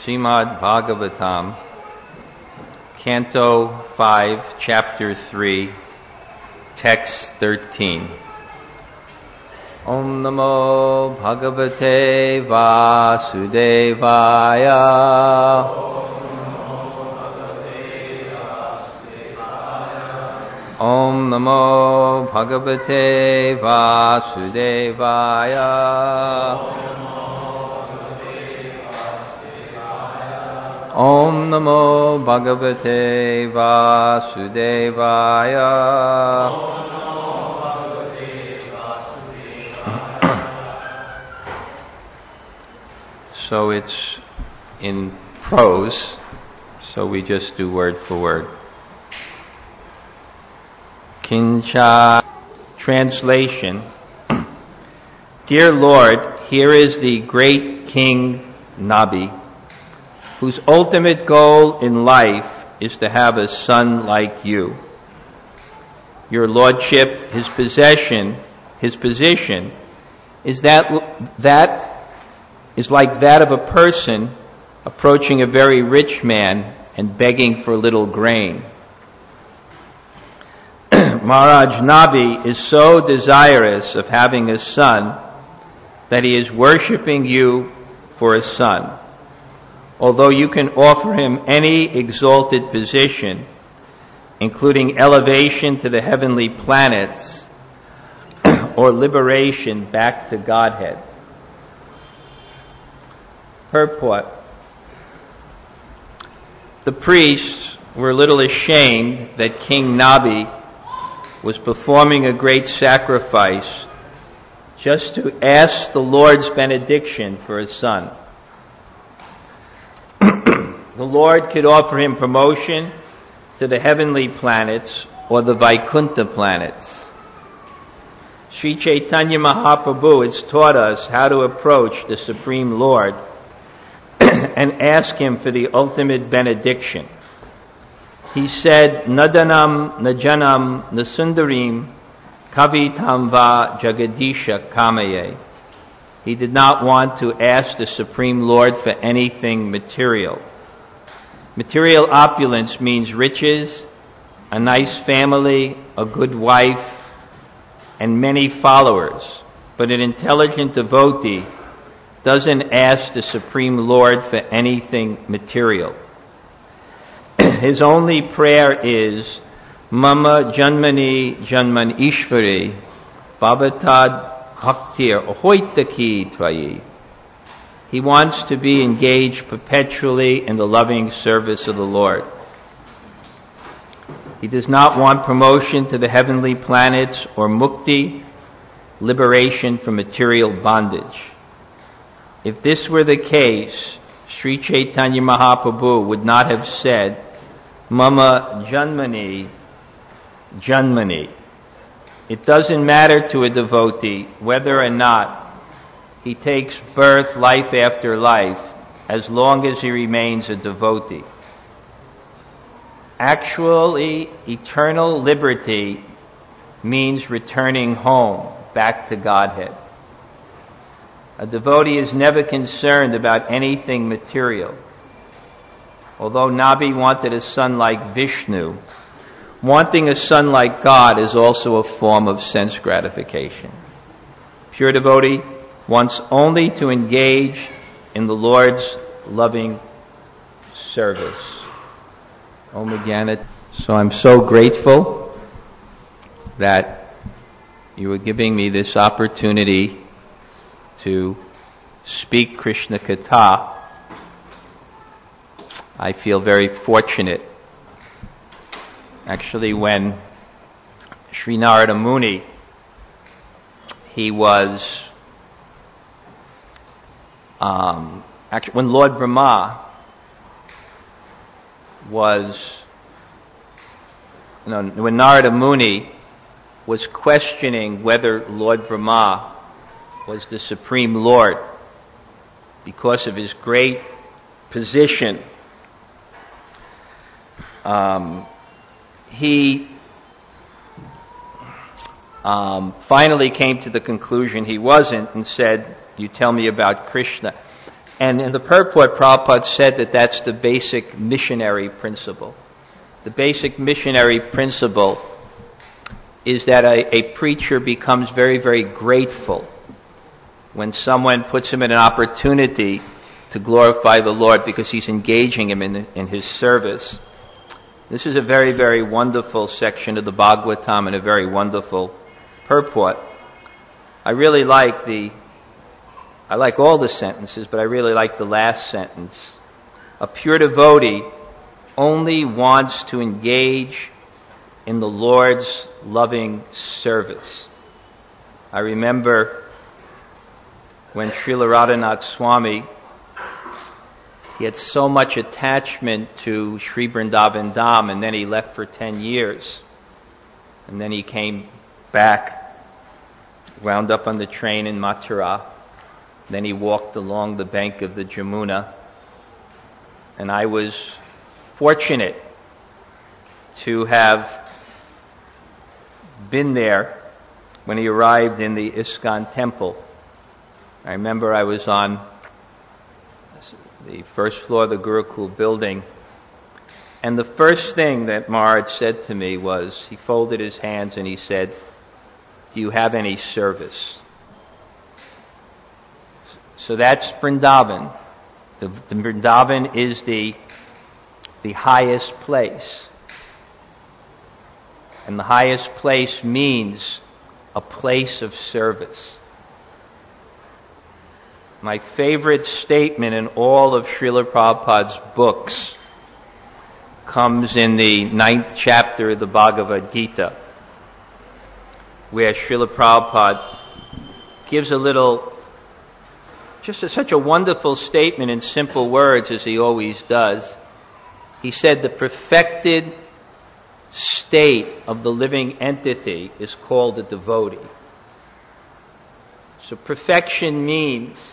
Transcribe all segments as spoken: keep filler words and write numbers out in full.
Srimad Bhagavatam, Canto five, Chapter three, Text thirteen. Om Namo Bhagavate Vasudevaya. Om Namo Bhagavate Vasudevaya. Om Namo Bhagavate Vasudevaya. So it's in prose, so we just do word for word. Kincha. Translation. Dear Lord, here is the great King Nabi, whose ultimate goal in life is to have a son like you. Your lordship, his possession, his position is that that is like that of a person approaching a very rich man and begging for a little grain. Maharaj Nabi is so desirous of having a son that he is worshipping you for a son. Although you can offer him any exalted position, including elevation to the heavenly planets or liberation back to Godhead. Purport. The priests were a little ashamed that King Nabi was performing a great sacrifice just to ask the Lord's benediction for his son. The Lord could offer him promotion to the heavenly planets or the Vaikuntha planets. Sri Chaitanya Mahaprabhu has taught us how to approach the Supreme Lord and ask him for the ultimate benediction. He said, Nadanam najanam nasundarim kavitam va jagadisha kamaye. He did not want to ask the Supreme Lord for anything material. Material opulence means riches, a nice family, a good wife, and many followers. But an intelligent devotee doesn't ask the Supreme Lord for anything material. His only prayer is, Mama Janmani Janman Ishvari Babatad Kaktir Ahoitaki Twayi. He wants to be engaged perpetually in the loving service of the Lord. He does not want promotion to the heavenly planets or mukti, liberation from material bondage. If this were the case, Sri Chaitanya Mahaprabhu would not have said, Mama Janmani Janmani. It doesn't matter to a devotee whether or not he takes birth life after life, as long as he remains a devotee. Actually, eternal liberty means returning home, back to Godhead. A devotee is never concerned about anything material. Although Nabi wanted a son like Vishnu, wanting a son like God is also a form of sense gratification. Pure devotee wants only to engage in the Lord's loving service. Om Jnana. So I'm so grateful that you are giving me this opportunity to speak Krishna Katha. I feel very fortunate. Actually, when Sri Narada Muni, he was Um, actually, when Lord Brahma was, you know, when Narada Muni was questioning whether Lord Brahma was the Supreme Lord because of his great position, um, he um, finally came to the conclusion he wasn't and said, you tell me about Krishna. And in the purport, Prabhupada said that that's the basic missionary principle. The basic missionary principle is that a, a preacher becomes very, very grateful when someone puts him in an opportunity to glorify the Lord because he's engaging him in, in his service. This is a very, very wonderful section of the Bhagavatam and a very wonderful purport. I really like the, I like all the sentences, but I really like the last sentence. A pure devotee only wants to engage in the Lord's loving service. I remember when Srila Radhanath Swami, he had so much attachment to Sri Vrindavan Dham, and then he left for ten years. And then he came back, wound up on the train in Mathura. Then he walked along the bank of the Jamuna. And I was fortunate to have been there when he arrived in the ISKCON temple. I remember I was on the first floor of the Gurukul building, and the first thing that Maharaj said to me was, he folded his hands and he said, "Do you have any service?" So that's Vrindavan. The, the Vrindavan is the, the highest place. And the highest place means a place of service. My favorite statement in all of Srila Prabhupada's books comes in the ninth chapter of the Bhagavad Gita, where Srila Prabhupada gives a little, just a, such a wonderful statement in simple words as he always does. He said the perfected state of the living entity is called a devotee. So perfection means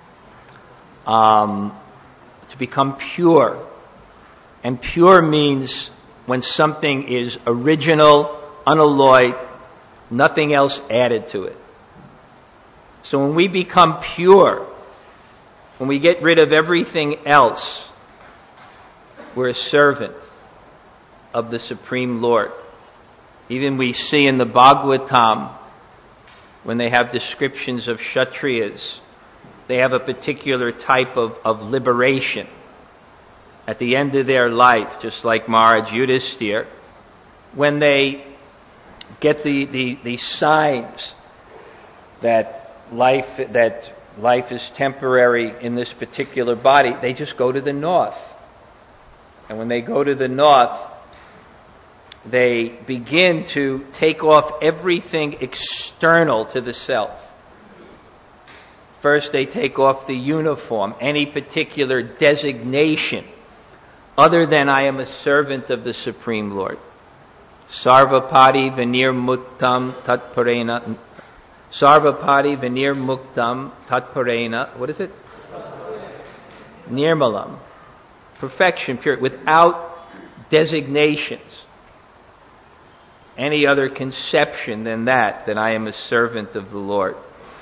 um, to become pure. And pure means when something is original, unalloyed, nothing else added to it. So when we become pure, when we get rid of everything else, we're a servant of the Supreme Lord. Even we see in the Bhagavatam, when they have descriptions of Kshatriyas, they have a particular type of, of liberation. At the end of their life, just like Maharaj Yudhisthira, when they get the, the, the signs that life, that life is temporary in this particular body, they just go to the north. And when they go to the north, they begin to take off everything external to the self. First, they take off the uniform, any particular designation, other than I am a servant of the Supreme Lord. Sarvapati Vinir Muktam Tatparena. Sarvapati Vinir Muktam Tatparena. What is it? Nirmalam. Perfection, pure, without designations. Any other conception than that, that I am a servant of the Lord.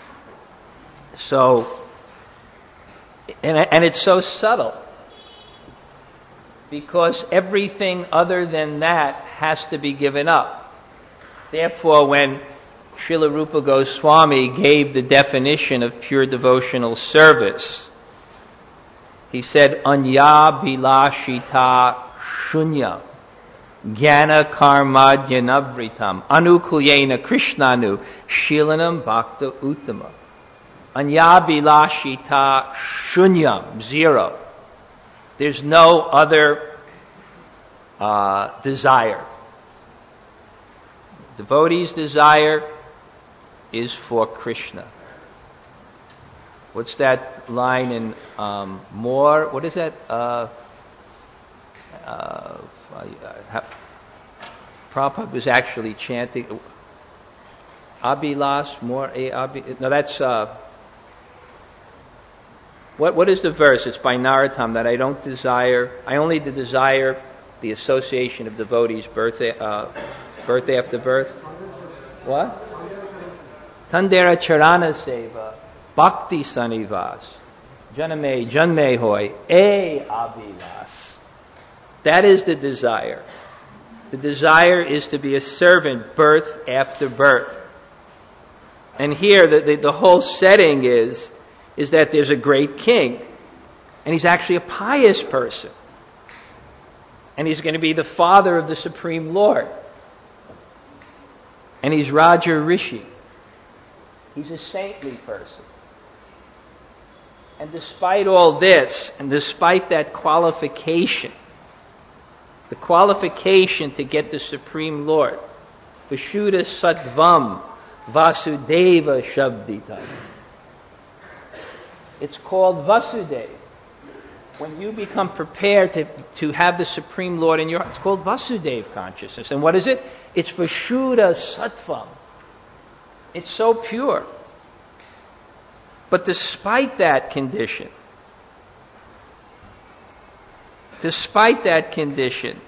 So, and, and it's so subtle, because everything other than that has to be given up. Therefore, when Srila Rupa Goswami gave the definition of pure devotional service, he said, Anya bilashita shunya jnana karma dyanavritam anukulyena krishnanu shilanam bhakta uttama. Anya bilashita shunyam, zero. There's no other uh, desire. Devotee's desire is for Krishna. What's that line in um, more? What is that? Uh, uh, uh, Prabhupada was actually chanting Abhilash more a Abhi. No, that's uh, what. What is the verse? It's by Narottam, that I don't desire. I only desire the association of devotees, birth, uh, birth after birth. What? Tandera Charana Seva, Bhakti Sanivas. Janame, Janme Hoy, E Avilas. That is the desire. The desire is to be a servant birth after birth. And here the, the, the whole setting is, is that there's a great king. And he's actually a pious person. And he's going to be the father of the Supreme Lord. And he's Raja Rishi. He's a saintly person. And despite all this, and despite that qualification, the qualification to get the Supreme Lord, Vashuddha Sattvam Vasudeva Shabdita. It's called Vasudeva. When you become prepared to, to have the Supreme Lord in your heart, it's called Vasudeva consciousness. And what is it? It's Vashuddha Sattvam. It's so pure. But despite that condition, despite that condition,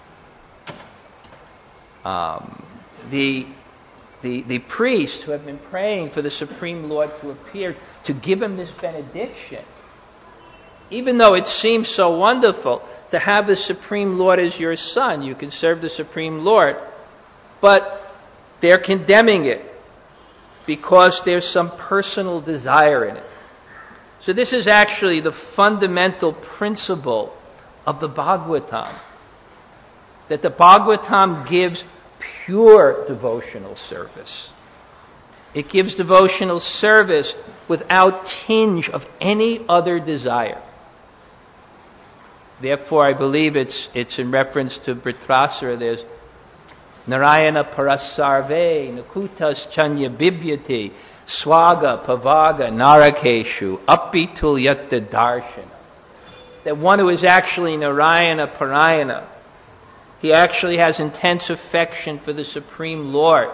um, the, the, the priests who have been praying for the Supreme Lord to appear, to give him this benediction, even though it seems so wonderful to have the Supreme Lord as your son, you can serve the Supreme Lord, but they're condemning it because there's some personal desire in it. So this is actually the fundamental principle of the Bhagavatam, that the Bhagavatam gives pure devotional service. It gives devotional service without tinge of any other desire. Therefore, I believe it's it's in reference to Vritrasura. There's Narayana Parasarve, Nakutas Chanya Bibyati, Swaga Pavaga Narakeshu, Apitul Yatta Darshana. That one who is actually Narayana Parayana, he actually has intense affection for the Supreme Lord.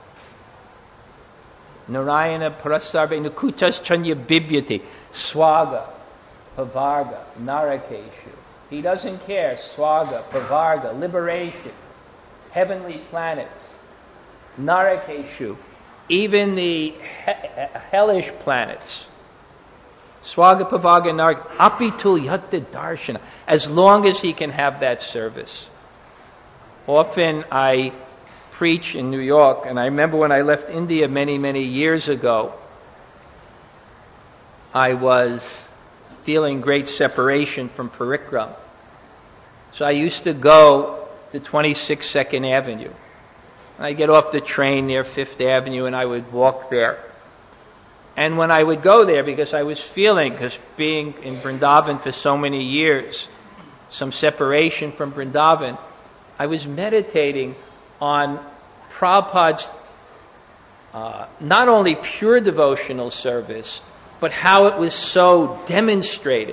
Narayana Parasarve, Nakutas Chanya Bibyati, Swaga Pavarga Narakeshu. He doesn't care. Swaga, Pavarga, liberation, heavenly planets, Narakeshu, even the he- hellish planets. Swaga, Pavarga, Narak, Apitul Yatta Darshana. As long as he can have that service. Often I preach in New York, and I remember when I left India many, many years ago, I was feeling great separation from Parikram. So I used to go to twenty-six second Avenue. I'd get off the train near Fifth Avenue and I would walk there. And when I would go there, because I was feeling, because being in Vrindavan for so many years, some separation from Vrindavan, I was meditating on Prabhupada's uh, not only pure devotional service, but how it was so demonstrated.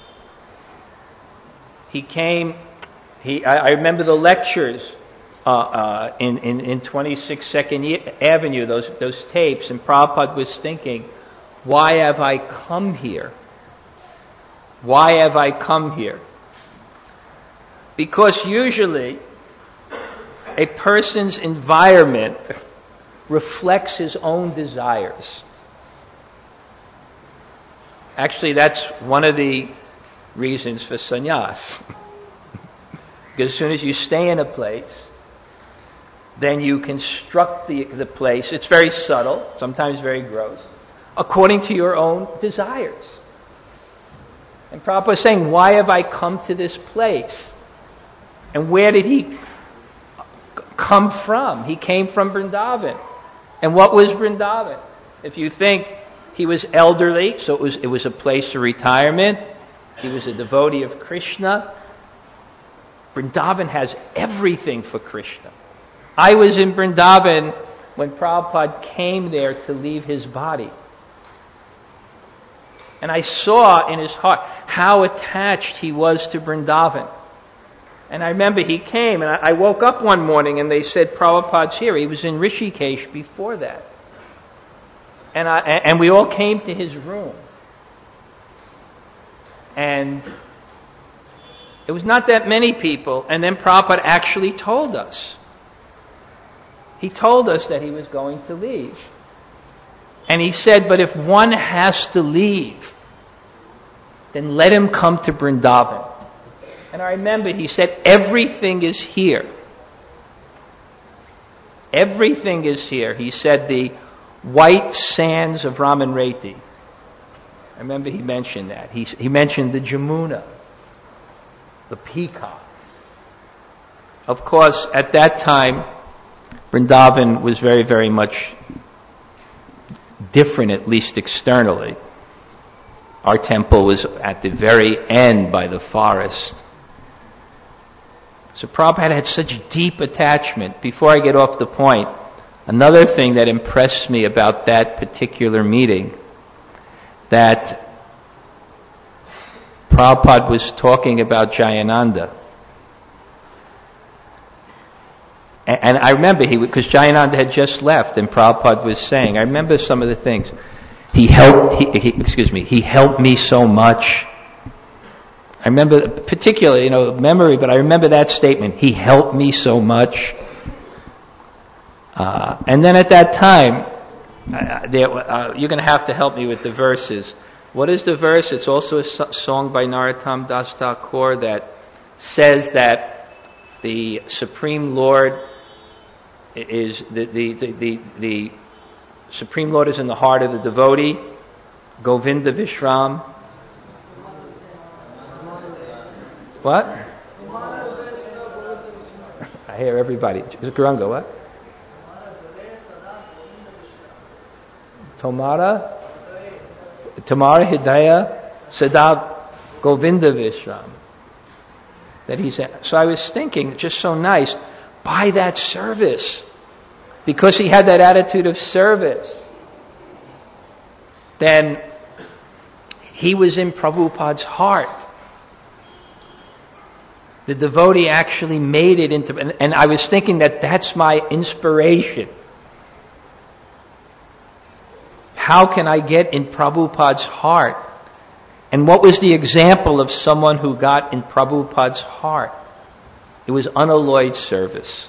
He came, he, I, I remember the lectures uh, uh, in, in, in twenty-six second Avenue, those, those tapes, and Prabhupada was thinking, why have I come here? Why have I come here? Because usually a person's environment reflects his own desires. Actually, that's one of the reasons for sannyas. Because as soon as you stay in a place, then you construct the, the place. It's very subtle, sometimes very gross, according to your own desires. And Prabhupada is saying, why have I come to this place? And where did he come from? He came from Vrindavan. And what was Vrindavan? If you think he was elderly, so it was, it was a place of retirement. He was a devotee of Krishna. Vrindavan has everything for Krishna. I was in Vrindavan when Prabhupada came there to leave his body. And I saw in his heart how attached he was to Vrindavan. And I remember he came, and I woke up one morning and they said, Prabhupada's here. He was in Rishikesh before that. And I, and we all came to his room. And it was not that many people. And then Prabhupada actually told us. He told us that he was going to leave. And he said, but if one has to leave, then let him come to Vrindavan. And I remember he said, everything is here. Everything is here. He said the white sands of Raman Reti. I remember he mentioned that. He, he mentioned the Jamuna, the peacocks. Of course, at that time, Vrindavan was very, very much different, at least externally. Our temple was at the very end by the forest. So Prabhupada had such deep attachment. Before I get off the point, another thing that impressed me about that particular meeting, that Prabhupada was talking about Jayananda. And, and I remember he, because Jayananda had just left and Prabhupada was saying, I remember some of the things. He helped, he, he, excuse me, he helped me so much. I remember, particularly, you know, memory, but I remember that statement. He helped me so much. Uh, and then at that time, uh, there, uh, you're going to have to help me with the verses. What is the verse? It's also a so- song by Narottam Das Thakur that says that the Supreme Lord is the the the the, the Supreme Lord is in the heart of the devotee. Govinda Vishram. What? I hear everybody. Guranga, what? Tomara? Tamara Hidaya Sada Govinda Vishram. That he said. So I was thinking, just so nice, by that service. Because he had that attitude of service. Then he was in Prabhupada's heart. The devotee actually made it into, and, and I was thinking that that's my inspiration. How can I get in Prabhupada's heart? And what was the example of someone who got in Prabhupada's heart? It was unalloyed service.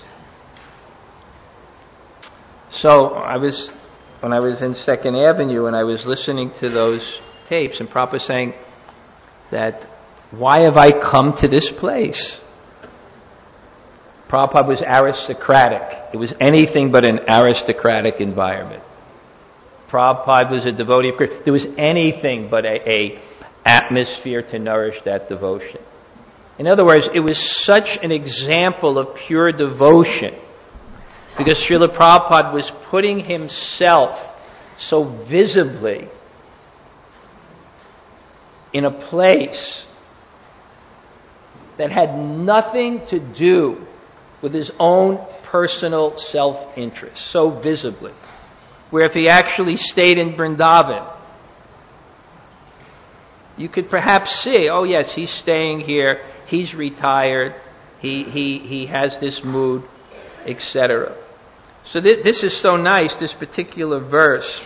So I was, when I was in Second Avenue and I was listening to those tapes, and Prabhupada saying that, why have I come to this place? Prabhupada was aristocratic. It was anything but an aristocratic environment. Prabhupada was a devotee of Krishna. There was anything but a, a atmosphere to nourish that devotion. In other words, it was such an example of pure devotion because Srila Prabhupada was putting himself so visibly in a place that had nothing to do with his own personal self-interest, so visibly. Where if he actually stayed in Vrindavan, you could perhaps see, oh yes, he's staying here, he's retired, he he he has this mood, et cetera. So th- this is so nice, this particular verse,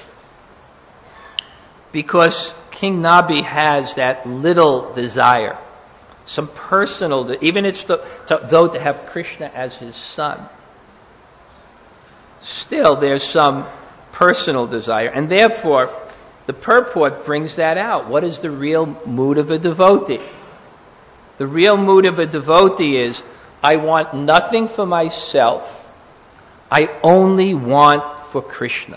because King Nabi has that little desire, some personal, even it's to, to, though to have Krishna as his son, still there's some personal desire, and therefore the purport brings that out. What is the real mood of a devotee? The real mood of a devotee is, I want nothing for myself. I only want for Krishna.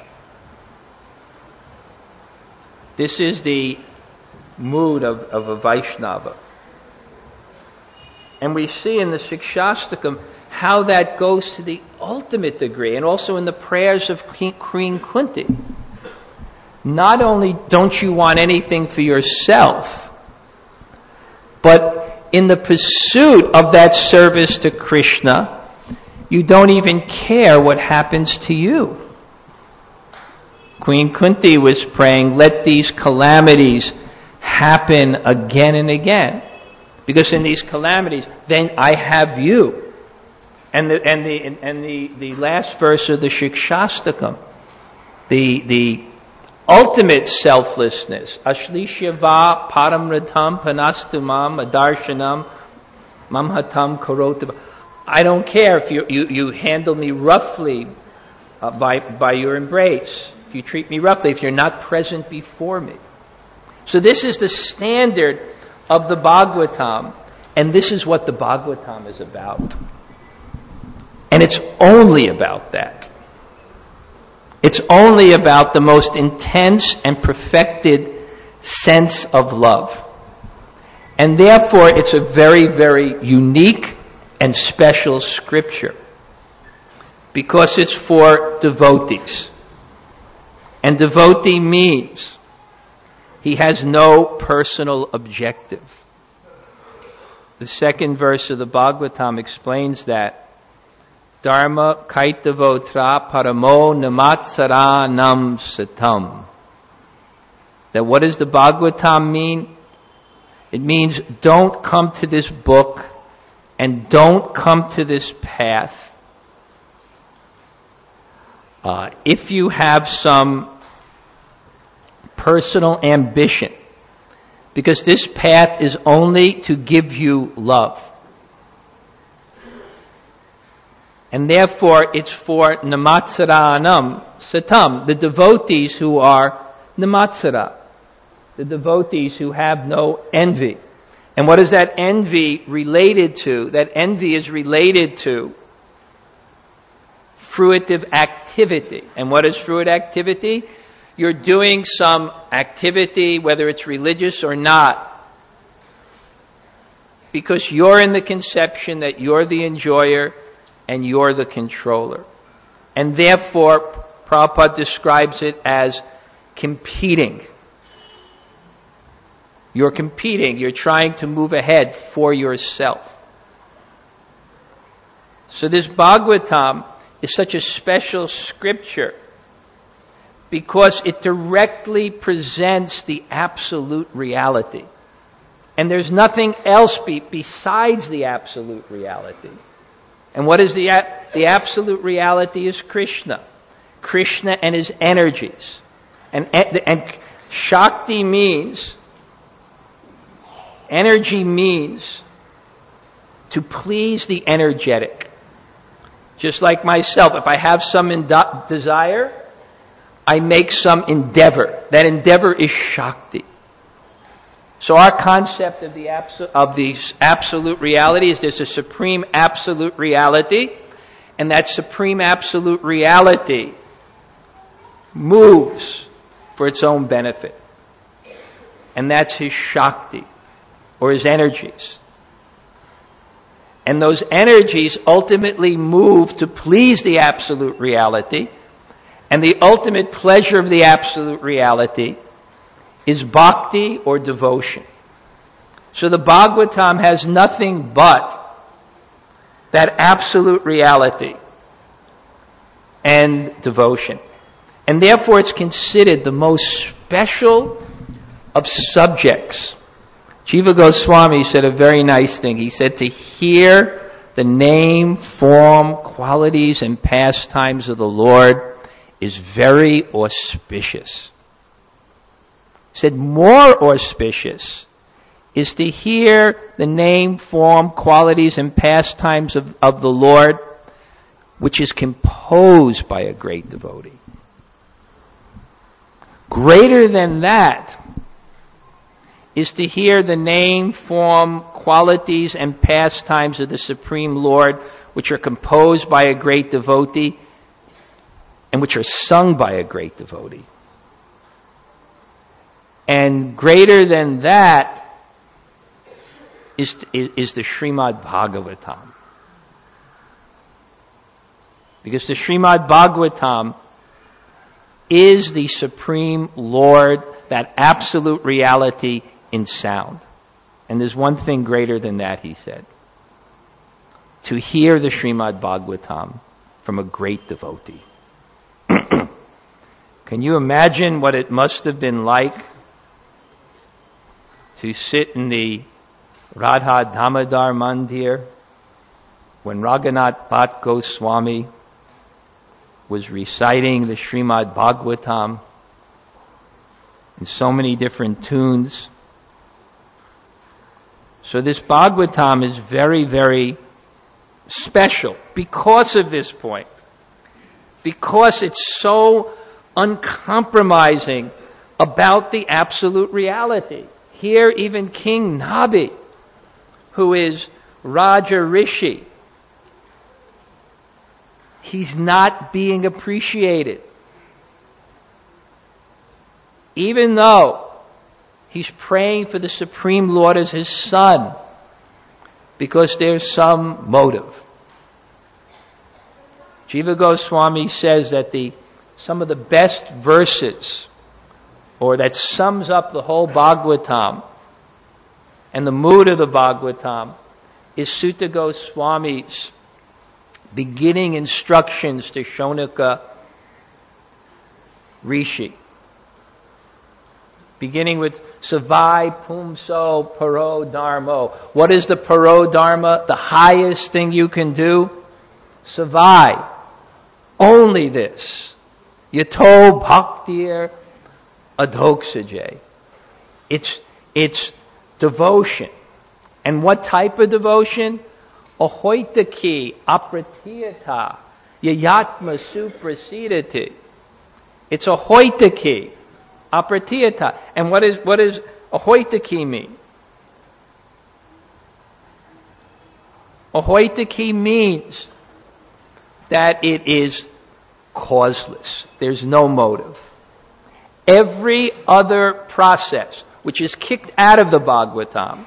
This is the mood of, of a Vaishnava. And we see in the Shikshastakam how that goes to the ultimate degree, and also in the prayers of Queen Kunti. Not only don't you want anything for yourself, but in the pursuit of that service to Krishna, you don't even care what happens to you. Queen Kunti was praying, let these calamities happen again and again. Because in these calamities, then I have you. And the and the and the, the last verse of the Shikshastakam, the the ultimate selflessness, Ashlishyava paramritam panastumam adarshanam mamhatam karotava. I don't care if you you, you handle me roughly uh, by by your embrace, if you treat me roughly, if you're not present before me. So this is the standard of the Bhagavatam, and this is what the Bhagavatam is about. And it's only about that. It's only about the most intense and perfected sense of love. And therefore, it's a very, very unique and special scripture, because it's for devotees. And devotee means he has no personal objective. The second verse of the Bhagavatam explains that. Dharma kaitavotra paramo namatsaranam satam. That what does the Bhagavatam mean? It means don't come to this book and don't come to this path uh, if you have some personal ambition, because this path is only to give you love. And therefore it's for namatsaranam satam, the devotees who are namatsara, the devotees who have no envy. And what is that envy related to? That envy is related to fruitive activity. And what is fruitive activity? You're doing some activity, whether it's religious or not, because you're in the conception that you're the enjoyer and you're the controller. And therefore, Prabhupada describes it as competing. You're competing. You're trying to move ahead for yourself. So this Bhagavatam is such a special scripture because it directly presents the absolute reality. And there's nothing else be, besides the absolute reality. And what is the, the absolute reality is Krishna. Krishna and his energies. And, and Shakti means, energy means to please the energetic. Just like myself, if I have some indo- desire, I make some endeavor. That endeavor is Shakti. So our concept of the, abso- of the absolute reality is there's a supreme absolute reality, and that supreme absolute reality moves for its own benefit. And that's his Shakti, or his energies. And those energies ultimately move to please the absolute reality, and the ultimate pleasure of the absolute reality is bhakti or devotion. So the Bhagavatam has nothing but that absolute reality and devotion. And therefore it's considered the most special of subjects. Jiva Goswami said a very nice thing. He said to hear the name, form, qualities, and pastimes of the Lord is very auspicious. He said more auspicious is to hear the name, form, qualities, and pastimes of, of the Lord, which is composed by a great devotee. Greater than that is to hear the name, form, qualities, and pastimes of the Supreme Lord, which are composed by a great devotee and which are sung by a great devotee. And greater than that is, is the Srimad Bhagavatam. Because the Srimad Bhagavatam is the Supreme Lord, that absolute reality in sound. And there's one thing greater than that, he said. To hear the Srimad Bhagavatam from a great devotee. Can you imagine what it must have been like to sit in the Radha Damodar Mandir when Raghunath Bhatt Goswami was reciting the Srimad Bhagavatam in so many different tunes. So this Bhagavatam is very, very special because of this point. Because it's so uncompromising about the absolute reality. Here, even King Nabi, who is Raja Rishi, he's not being appreciated. Even though he's praying for the Supreme Lord as his son, because there's some motive. Jiva Goswami says that the some of the best verses, or that sums up the whole Bhagavatam and the mood of the Bhagavatam, is Sutta Goswami's beginning instructions to Shonaka Rishi. Beginning with Savai Pumso Paro Dharmo. What is the Paro Dharma? The highest thing you can do? Savai. Only this. Yato Bhaktir Adhoksajay. It's, it's devotion. And what type of devotion? Ahoitaki apratiyata yayatma suprasidati. It's ahoitaki apratiyata. And what is, what does ahoitaki mean? Ahoitaki means that it is causeless. There's no motive. Every other process which is kicked out of the Bhagavatam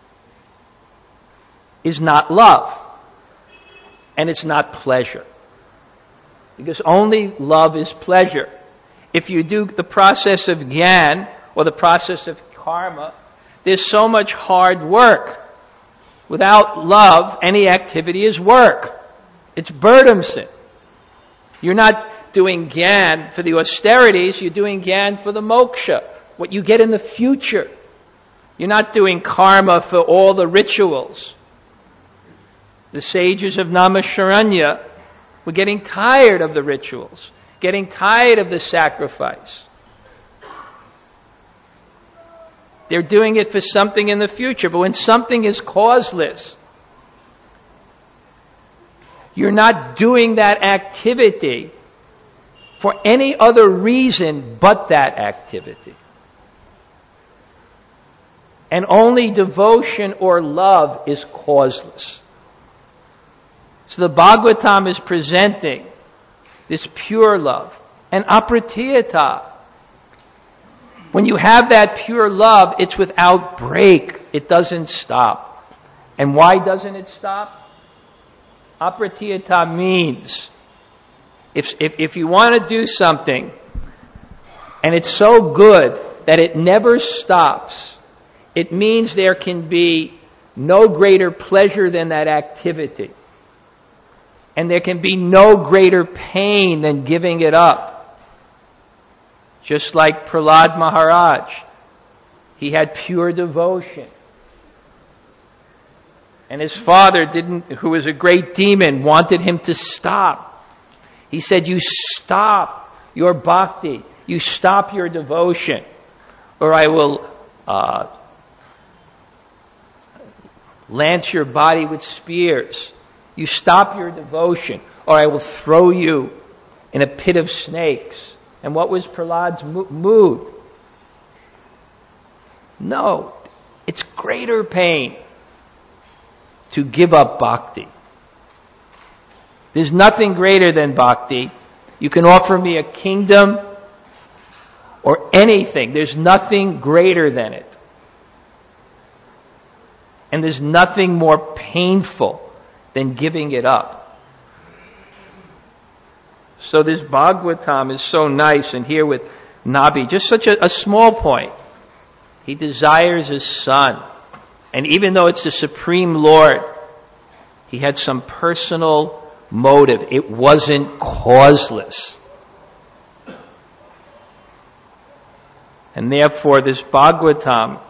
is not love. And it's not pleasure. Because only love is pleasure. If you do the process of Gyan, or the process of karma, there's so much hard work. Without love, any activity is work. It's burdensome. You're not doing Gyan for the austerities, you're doing Gyan for the moksha, what you get in the future. You're not doing karma for all the rituals. The sages of Namasharanya were getting tired of the rituals, getting tired of the sacrifice. They're doing it for something in the future, but when something is causeless, you're not doing that activity for any other reason but that activity. And only devotion or love is causeless. So the Bhagavatam is presenting this pure love. And apratiyata. When you have that pure love, it's without break. It doesn't stop. And why doesn't it stop? Apratiyata means, if, if, if you want to do something, and it's so good that it never stops, it means there can be no greater pleasure than that activity. And there can be no greater pain than giving it up. Just like Prahlad Maharaj, he had pure devotion. And his father didn't, who was a great demon, wanted him to stop. He said, you stop your bhakti. You stop your devotion. Or I will uh, lance your body with spears. You stop your devotion. Or I will throw you in a pit of snakes. And what was Prahlad's mood? No, it's greater pain to give up bhakti. There's nothing greater than bhakti. You can offer me a kingdom or anything. There's nothing greater than it. And there's nothing more painful than giving it up. So this Bhagavatam is so nice, and here with Nabi, just such a, a small point. He desires his son. And even though it's the Supreme Lord, he had some personal motive. It wasn't causeless. And therefore this Bhagavatam,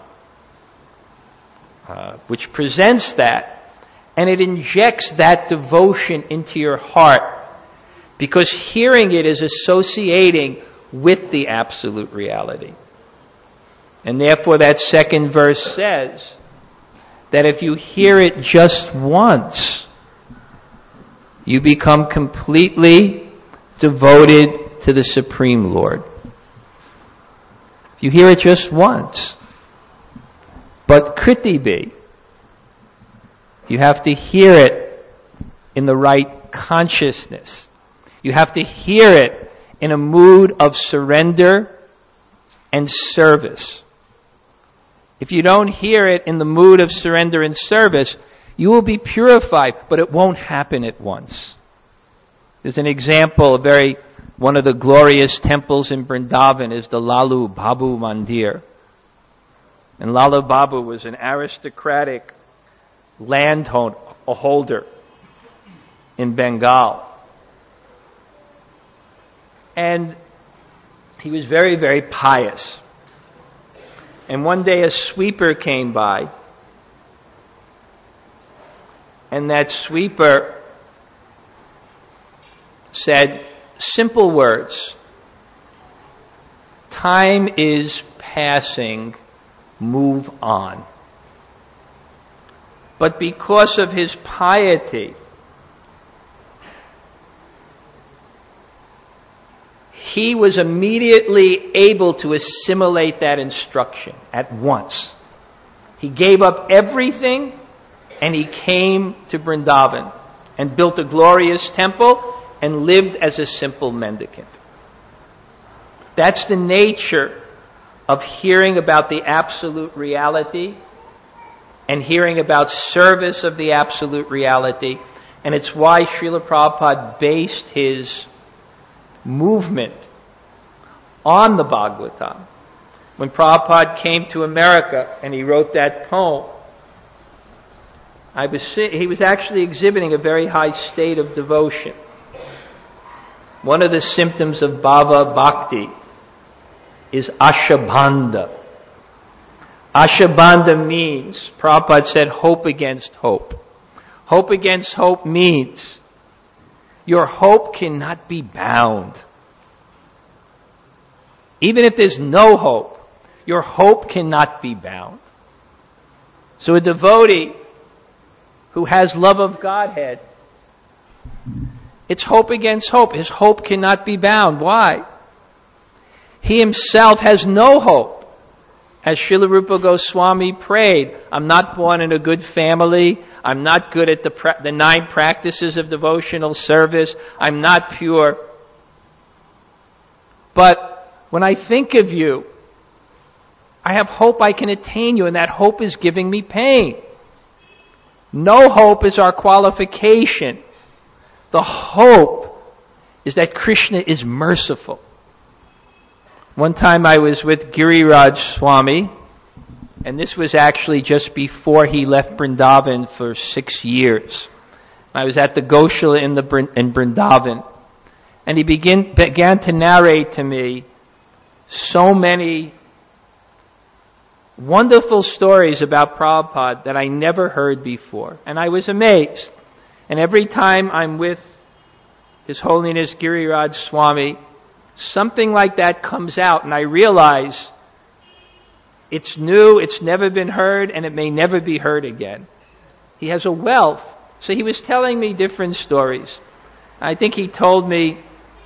uh, which presents that, and it injects that devotion into your heart, because hearing it is associating with the absolute reality. And therefore that second verse says that if you hear it just once, you become completely devoted to the Supreme Lord. If you hear it just once. But Kriti Bhi, you have to hear it in the right consciousness. You have to hear it in a mood of surrender and service. If you don't hear it in the mood of surrender and service, you will be purified, but it won't happen at once. There's an example, a very, one of the glorious temples in Vrindavan is the Lalu Babu Mandir. And Lalu Babu was an aristocratic landholder in Bengal. And he was very, very pious. And one day a sweeper came by, and that sweeper said simple words, "Time is passing, move on." But because of his piety, he was immediately able to assimilate that instruction at once. He gave up everything and he came to Vrindavan and built a glorious temple and lived as a simple mendicant. That's the nature of hearing about the absolute reality and hearing about service of the absolute reality. And it's why Srila Prabhupada based his movement on the Bhagavatam. When Prabhupada came to America and he wrote that poem, I was he was actually exhibiting a very high state of devotion. One of the symptoms of Bhava Bhakti is Ashabandha. Ashabandha means, Prabhupada said, hope against hope. Hope against hope means your hope cannot be bound. Even if there's no hope, your hope cannot be bound. So a devotee who has love of Godhead, it's hope against hope. His hope cannot be bound. Why? He himself has no hope. As Srila Rupa Goswami prayed, I'm not born in a good family. I'm not good at the, pra- the nine practices of devotional service. I'm not pure. But when I think of you, I have hope I can attain you, and that hope is giving me pain. No hope is our qualification. The hope is that Krishna is merciful. One time I was with Giriraj Swami, and this was actually just before he left Vrindavan for six years. I was at the Goshala in, the, in Vrindavan, and he begin, began to narrate to me so many wonderful stories about Prabhupada that I never heard before. And I was amazed. And every time I'm with His Holiness Giriraj Swami, something like that comes out, and I realize it's new, it's never been heard, and it may never be heard again. He has a wealth. So he was telling me different stories. I think he told me,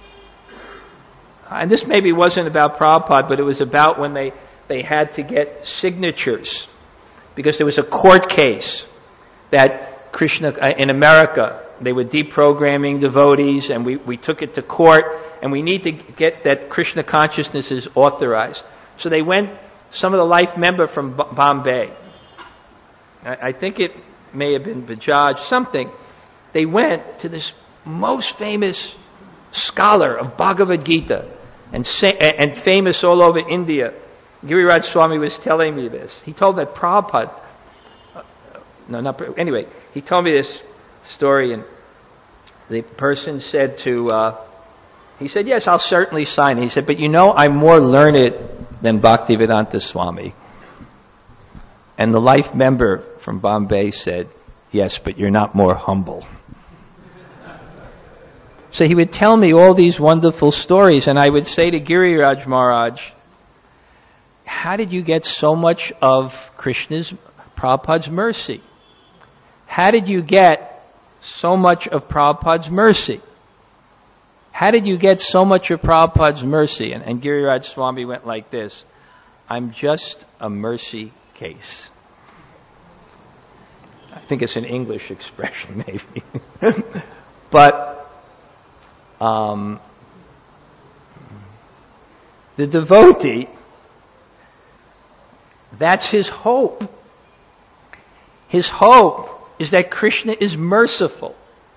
and this maybe wasn't about Prabhupada, but it was about when they, they had to get signatures, because there was a court case that Krishna, in America, they were deprogramming devotees, and we, we took it to court, and we need to get that Krishna consciousness is authorized. So they went, some of the life member from B- Bombay, I, I think it may have been Bajaj, something, they went to this most famous scholar of Bhagavad Gita, and, sa- and famous all over India. Giriraj Swami was telling me this. He told that Prabhupada, uh, no, not, anyway, he told me this story, and the person said to, uh, he said, yes, I'll certainly sign it. He said, but you know, I'm more learned than Bhaktivedanta Swami. And the life member from Bombay said, yes, but you're not more humble. So he would tell me all these wonderful stories, and I would say to Giriraj Maharaj, how did you get so much of Krishna's, Prabhupada's mercy? How did you get so much of Prabhupada's mercy? How did you get so much of Prabhupada's mercy? And, and Giriraj Swami went like this. I'm just a mercy case. I think it's an English expression, maybe. But um, the devotee, that's his hope. His hope is that Krishna is merciful.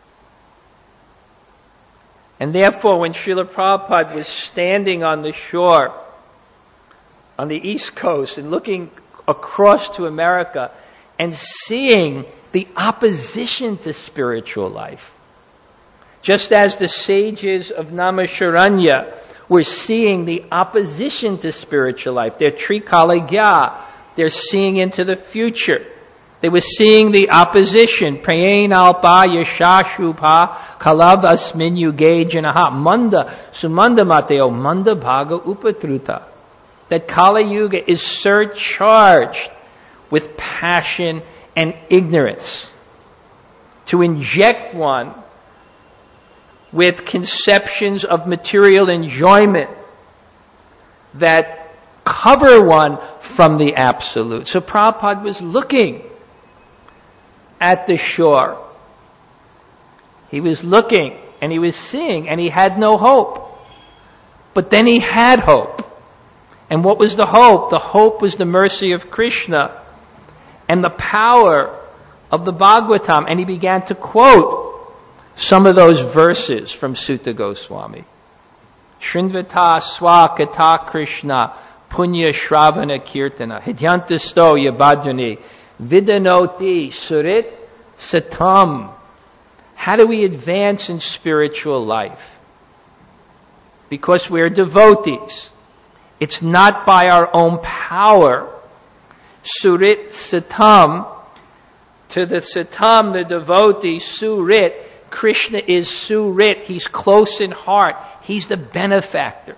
And therefore, when Srila Prabhupada was standing on the shore on the East Coast and looking across to America and seeing the opposition to spiritual life, just as the sages of Namasharanya were seeing the opposition to spiritual life, they're Trikaligya, they're seeing into the future. They were seeing the opposition. Prayen alpa yashashupha kalav asmin yuge janaha manda sumanda mateo manda bhaga upatruta. That Kali Yuga is surcharged with passion and ignorance to inject one with conceptions of material enjoyment that cover one from the absolute. So Prabhupada was looking at the shore. He was looking and he was seeing and he had no hope. But then he had hope. And what was the hope? The hope was the mercy of Krishna and the power of the Bhagavatam. And he began to quote some of those verses from Sutta Goswami. Shrinvata swakata Krishna punya shravana kirtana hidyantasto yabadhani vidanoti surit satam. How do we advance in spiritual life? Because we're devotees. It's not by our own power. Surit satam. To the satam, the devotee, surit. Krishna is surit. He's close in heart. He's the benefactor.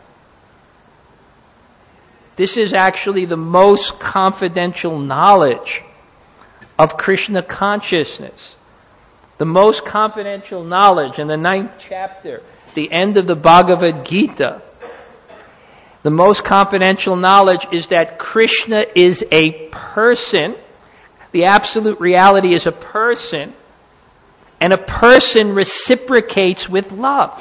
This is actually the most confidential knowledge of Krishna consciousness. The most confidential knowledge in the ninth chapter, the end of the Bhagavad Gita. The most confidential knowledge is that Krishna is a person. The absolute reality is a person. And a person reciprocates with love.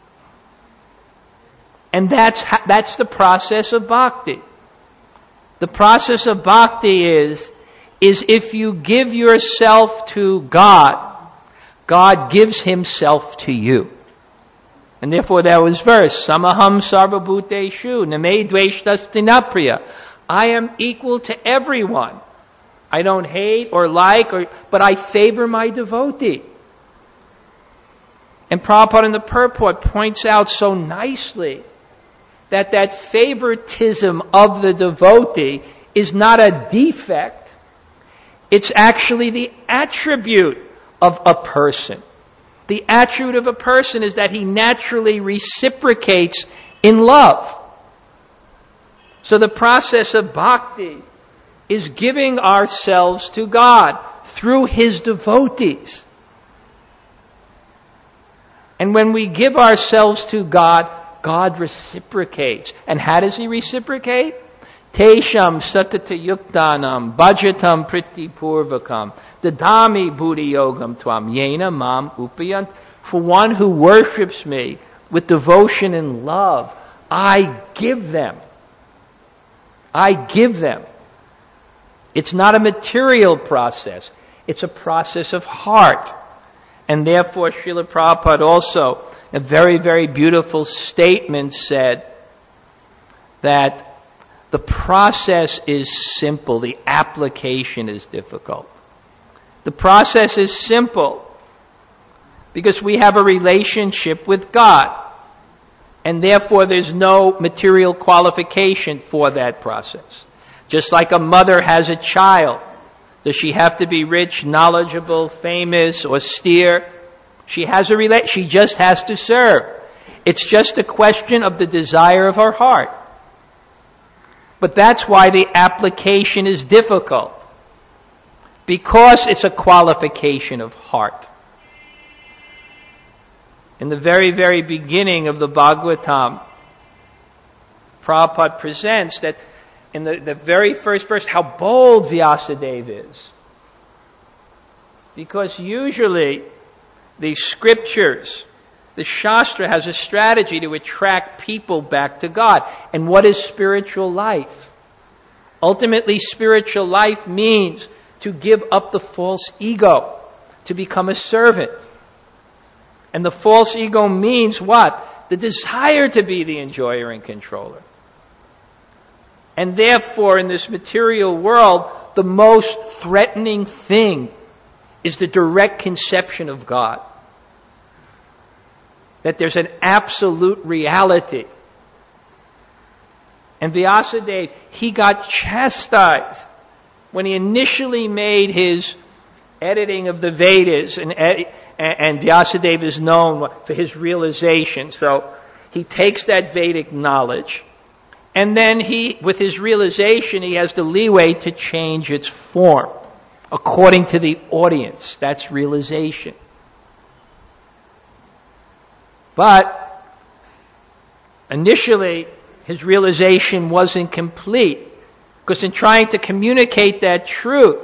And that's that's the process of bhakti. The process of bhakti is, is if you give yourself to God, God gives Himself to you. And therefore there was verse, Samaham sarvabhuteshu name dveshtasthinapriya. I am equal to everyone. I don't hate or like, or but I favor my devotee. And Prabhupada in the purport points out so nicely that that favoritism of the devotee is not a defect. It's actually the attribute of a person. The attribute of a person is that he naturally reciprocates in love. So the process of bhakti is giving ourselves to God through His devotees. And when we give ourselves to God, God reciprocates. And how does He reciprocate? Tesham satata yuktanam bhajatam priti purvakam dadami buddhi yogam tvam yena mam upayant. For one who worships me with devotion and love, I give them. I give them. It's not a material process. It's a process of heart. And therefore, Srila Prabhupada also, a very, very beautiful statement said that the process is simple, the application is difficult. The process is simple because we have a relationship with God. And therefore, there's no material qualification for that process. Just like a mother has a child. Does she have to be rich, knowledgeable, famous, austere? She has a rela- She just has to serve. It's just a question of the desire of her heart. But that's why the application is difficult. Because it's a qualification of heart. In the very, very beginning of the Bhagavatam, Prabhupada presents that in the, the very first verse how bold Vyasadeva is. Because usually the scriptures, the Shastra has a strategy to attract people back to God. And what is spiritual life? Ultimately, spiritual life means to give up the false ego, to become a servant. And the false ego means what? The desire to be the enjoyer and controller. And therefore, in this material world, the most threatening thing is the direct conception of God. That there's an absolute reality. And Vyasadeva, he got chastised when he initially made his editing of the Vedas, and, and Vyasadeva is known for his realization. So he takes that Vedic knowledge, and then he, with his realization, he has the leeway to change its form according to the audience. That's realization. But initially, his realization wasn't complete, because in trying to communicate that truth,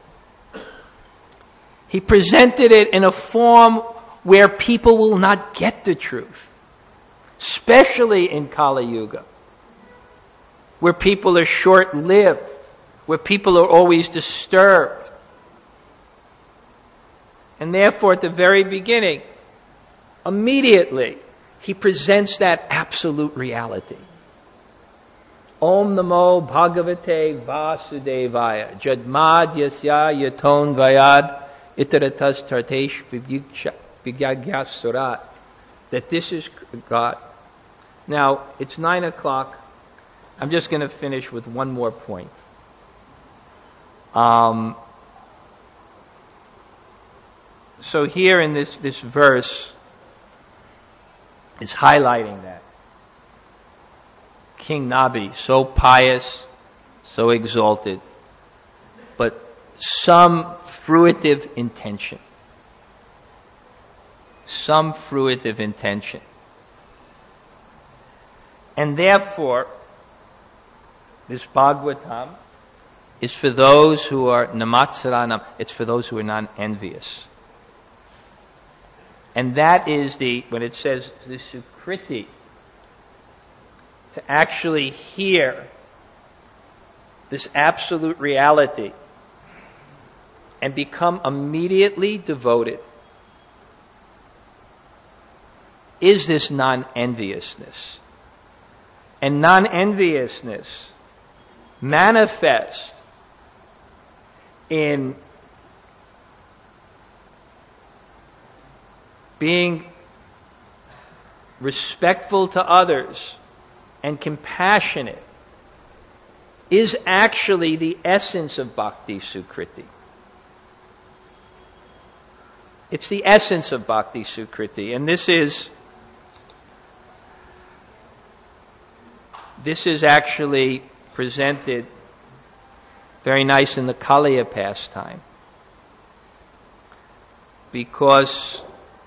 he presented it in a form where people will not get the truth, especially in Kali Yuga, where people are short-lived, where people are always disturbed. And therefore, at the very beginning, immediately, he presents that absolute reality. Om Namo Bhagavate Vasudevaya Jadmad Yasya Yaton Vayad Itaratas Tartesh Vigyagyas Surat. That this is God. Now, it's nine o'clock. I'm just going to finish with one more point. Um, so here in this, this verse is highlighting that. King Nabi, so pious, so exalted, but some fruitive intention. Some fruitive intention. And therefore, this Bhagavatam is for those who are namatsaranam, it's for those who are non-envious. And that is the, when it says the Sukriti, to actually hear this absolute reality and become immediately devoted, is this non-enviousness. And non-enviousness manifests in being respectful to others and compassionate, is actually the essence of Bhakti Sukriti. It's the essence of Bhakti Sukriti. And this is this is actually presented very nice in the Kaliya pastime. Because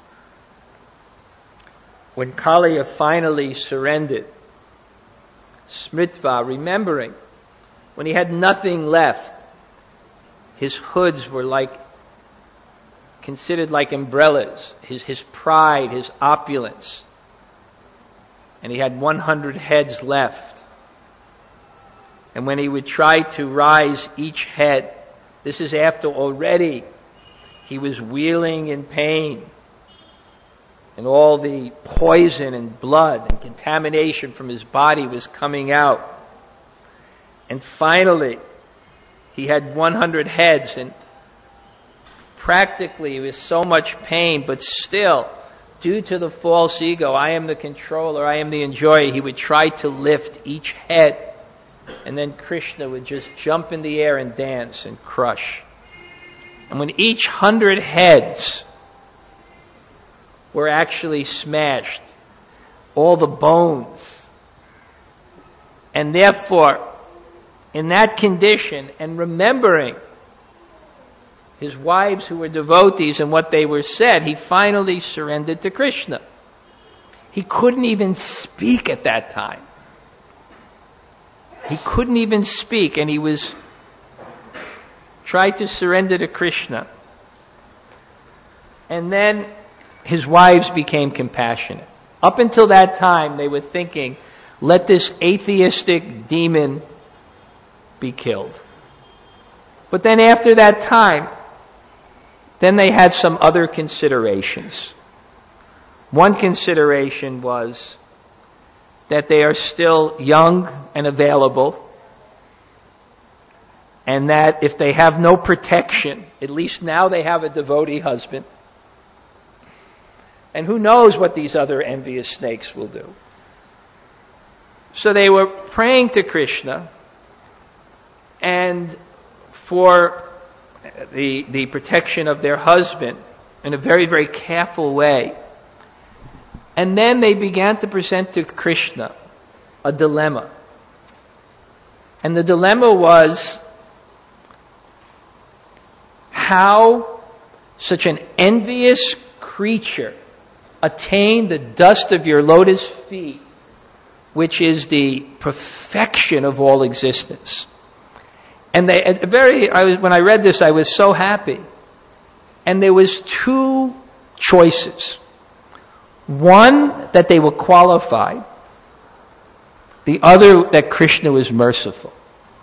when Kaliya finally surrendered, Smritva, remembering, when he had nothing left, his hoods were like, considered like umbrellas, his, his pride, his opulence. And he had one hundred heads left. And when he would try to rise each head, this is after already he was wheeling in pain, and all the poison and blood and contamination from his body was coming out. And finally, he had one hundred heads, and practically it was so much pain, but still, due to the false ego, I am the controller, I am the enjoyer, he would try to lift each head, and then Krishna would just jump in the air and dance and crush. And when each hundred heads were actually smashed, all the bones, and therefore, in that condition, and remembering his wives who were devotees and what they were said, he finally surrendered to Krishna. He couldn't even speak at that time. he couldn't even speak, and he was tried to surrender to Krishna. And then his wives became compassionate. Up until that time, they were thinking, let this atheistic demon be killed. But then after that time, then they had some other considerations. One consideration was that they are still young and available, and that if they have no protection, at least now they have a devotee husband. And who knows what these other envious snakes will do. So they were praying to Krishna and for the, the protection of their husband in a very, very careful way. And then they began to present to Krishna a dilemma. And the dilemma was how such an envious creature attained the dust of your lotus feet, which is the perfection of all existence. And they, a very, I was, when I read this, I was so happy. And there was two choices. One, that they were qualified. The other, that Krishna was merciful.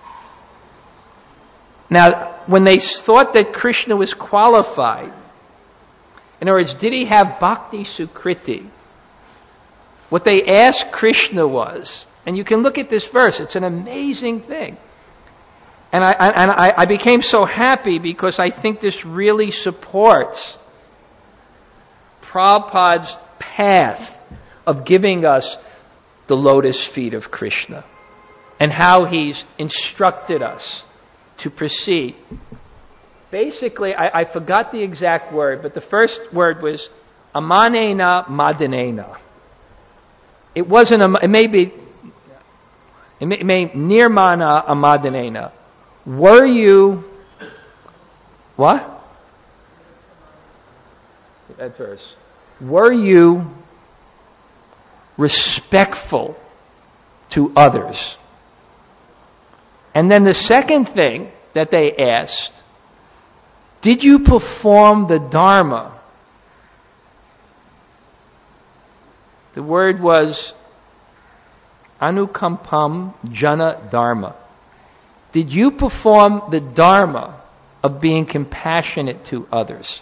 Now, when they thought that Krishna was qualified, in other words, did he have bhakti sukriti? What they asked Krishna was, and you can look at this verse, it's an amazing thing. And I, I, and I, I became so happy because I think this really supports Prabhupada's path of giving us the lotus feet of Krishna and how he's instructed us to proceed. Basically, I, I forgot the exact word, but the first word was amanena madanena. It wasn't a, it may be, it may, it may nirmana amadanena. Were you, what? That verse. Were you respectful to others? And then the second thing that they asked, did you perform the Dharma? The word was anukampam jana dharma. Did you perform the Dharma of being compassionate to others?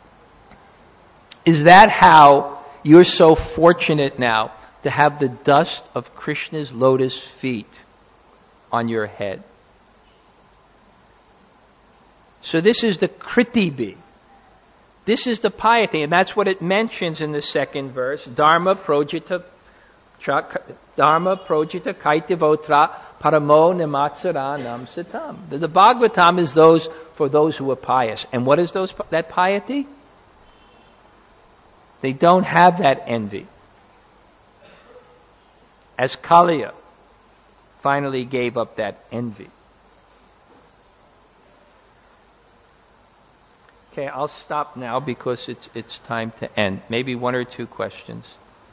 Is that how you're so fortunate now to have the dust of Krishna's lotus feet on your head? So this is the kritibi. This is the piety, and that's what it mentions in the second verse. Dharma projita, Dharma projita kaitivotra paramo nimatsaranam sitam. The, the Bhagavatam is those for those who are pious. And what is those that piety? They don't have that envy. As Kaliya finally gave up that envy. Okay, I'll stop now because it's it's time to end. Maybe one or two questions.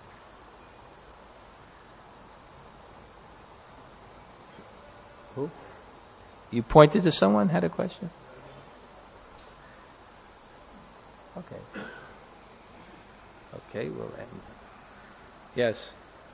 Who? You pointed to someone, had a question? Okay. Okay, we'll end. Yes.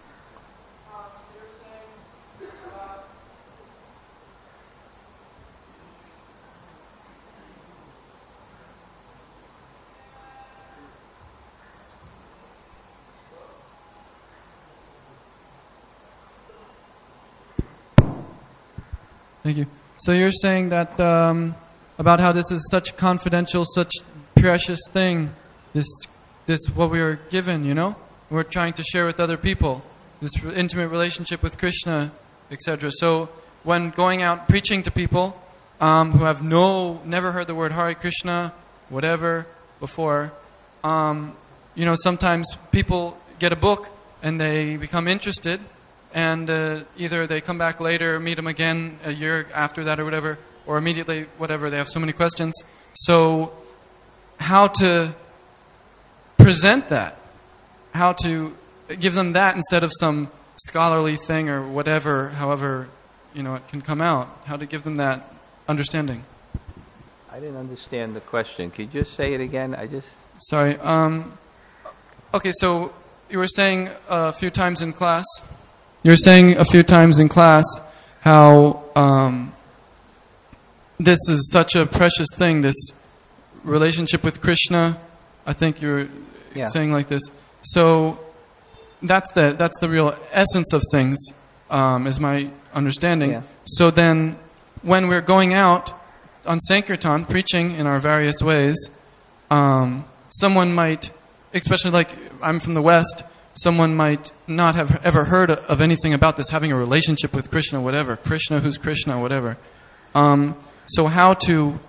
Thank you. So you're saying that um, about how this is such confidential, such precious thing, this this what we were given, you know? We're trying to share with other people, this intimate relationship with Krishna, et cetera. So when going out preaching to people um, who have no, never heard the word Hare Krishna, whatever, before, um, you know, sometimes people get a book and they become interested, and uh, either they come back later, meet them again a year after that or whatever, or immediately, whatever, they have so many questions. So how to present that? How to give them that instead of some scholarly thing or whatever, however you know, it can come out. How to give them that understanding. I didn't understand the question. Could you just say it again? I just... Sorry. Um, okay, so you were saying a few times in class, you were saying a few times in class how um, this is such a precious thing, this relationship with Krishna. I think you were yeah. saying like this. So that's the that's the real essence of things, um, is my understanding. Yeah. So then, when we're going out on Sankirtan, preaching in our various ways, um, someone might, especially like I'm from the West, someone might not have ever heard of anything about this, having a relationship with Krishna, whatever. Krishna, who's Krishna, whatever. Um, so how to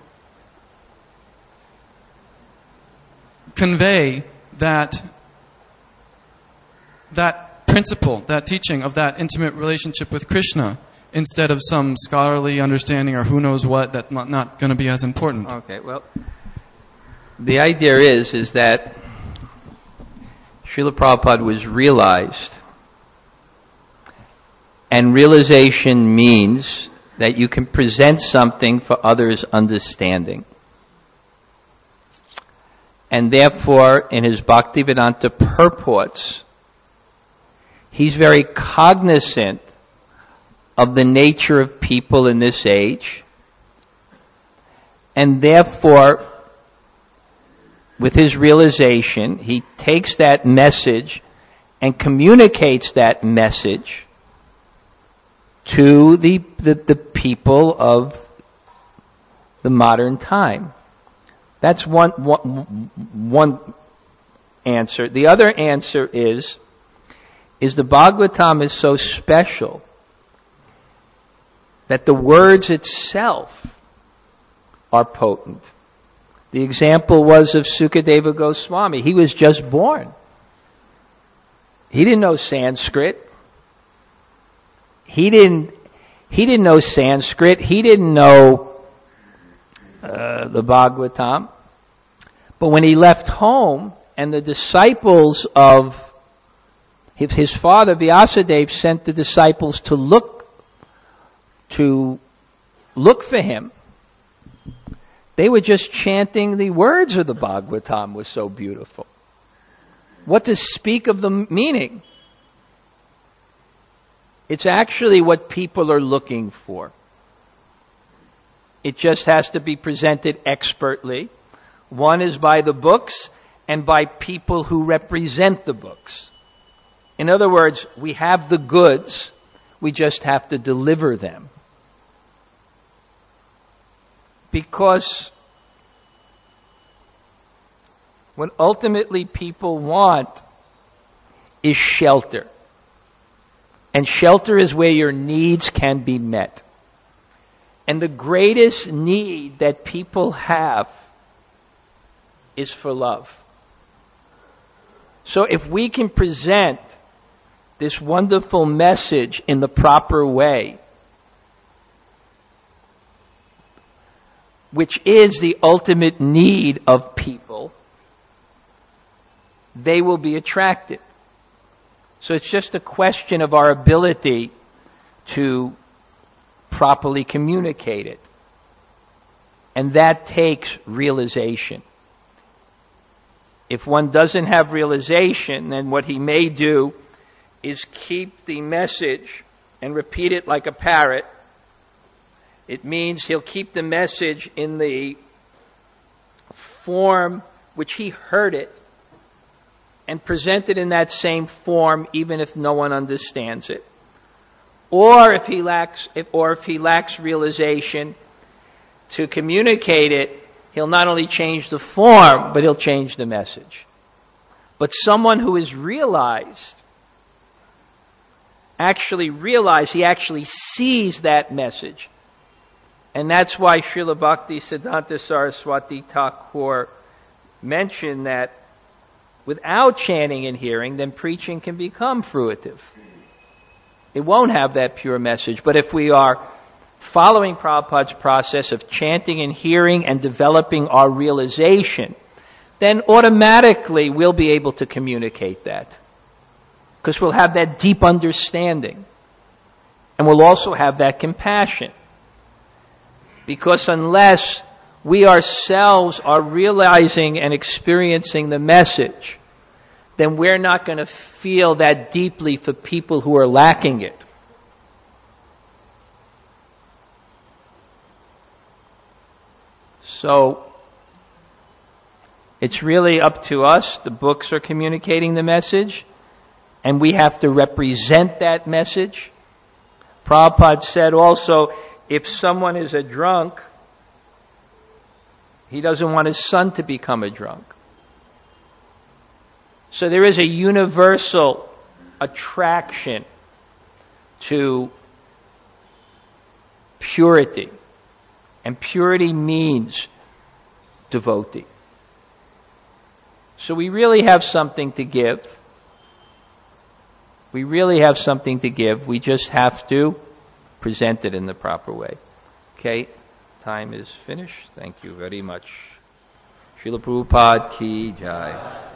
convey that that principle, that teaching of that intimate relationship with Krishna, instead of some scholarly understanding or who knows what that's not, not going to be as important. Okay, well, the idea is is that Srila Prabhupada was realized, and realization means that you can present something for others' understanding. And therefore, in his Bhaktivedanta purports, he's very cognizant of the nature of people in this age, and therefore, with his realization, he takes that message and communicates that message to the, the, the people of the modern time. That's one, one, one answer. The other answer is, is the Bhagavatam is so special that the words itself are potent. The example was of Sukadeva Goswami. He was just born. He didn't know Sanskrit. He didn't, he didn't know Sanskrit. He didn't know uh, the Bhagavatam. But when he left home and the disciples of his, his father Vyasadeva sent the disciples to look to look for him, they were just chanting the words of the Bhagavatam was so beautiful. What to speak of the meaning? It's actually what people are looking for. It just has to be presented expertly. One is by the books and by people who represent the books. In other words, we have the goods, we just have to deliver them. Because what ultimately people want is shelter. And shelter is where your needs can be met. And the greatest need that people have is for love. So if we can present this wonderful message in the proper way, which is the ultimate need of people, they will be attracted. So it's just a question of our ability to properly communicate it. And that takes realization. If one doesn't have realization, then what he may do is keep the message and repeat it like a parrot. It means he'll keep the message in the form which he heard it and present it in that same form even if no one understands it. Or if he lacks, if, or if he lacks realization to communicate it, he'll not only change the form, but he'll change the message. But someone who is realized, actually realized, he actually sees that message. And that's why Srila Bhakti Siddhanta Saraswati Thakur mentioned that without chanting and hearing, then preaching can become fruitive. It won't have that pure message. But if we are following Prabhupada's process of chanting and hearing and developing our realization, then automatically we'll be able to communicate that. Because we'll have that deep understanding. And we'll also have that compassion. Because unless we ourselves are realizing and experiencing the message, then we're not going to feel that deeply for people who are lacking it. So, it's really up to us. The books are communicating the message, and we have to represent that message. Prabhupada said also, if someone is a drunk, he doesn't want his son to become a drunk. So there is a universal attraction to purity. And purity means devotee. So we really have something to give. We really have something to give. We just have to present it in the proper way. Okay, time is finished. Thank you very much. Srila Prabhupada ki jai.